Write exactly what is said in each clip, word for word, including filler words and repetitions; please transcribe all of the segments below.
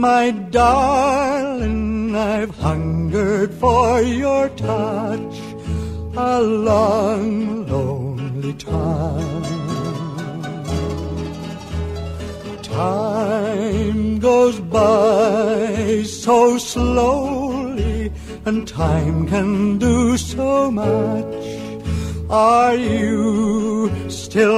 My darling, I've hungered for your touch a long, lonely time. Time goes by so slowly, and time can do so much. Are you still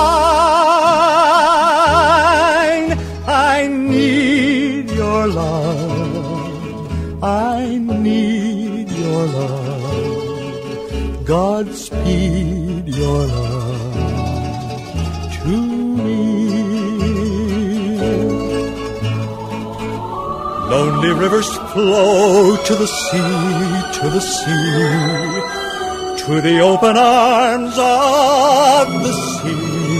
mine? I need your love. I need your love. Godspeed your love to me. Lonely rivers flow to the sea, to the sea, to the open arms of the sea.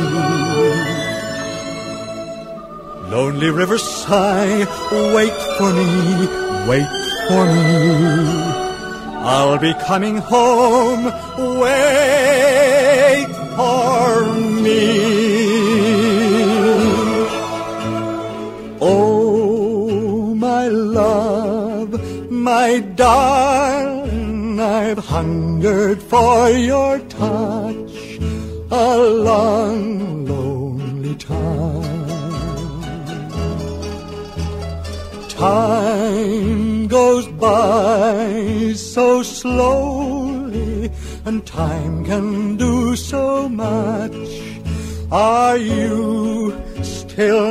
Lonely rivers sigh, wait for me, wait for me. I'll be coming home, wait for me. Oh, my love, my darling, I've hungered for your touch a long, lonely time. Time goes by so slowly, and time can do so much. Are you still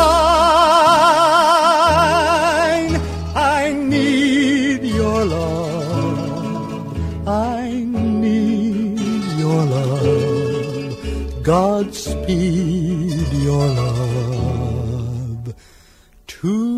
mine? I need your love. I need your love. Godspeed your love to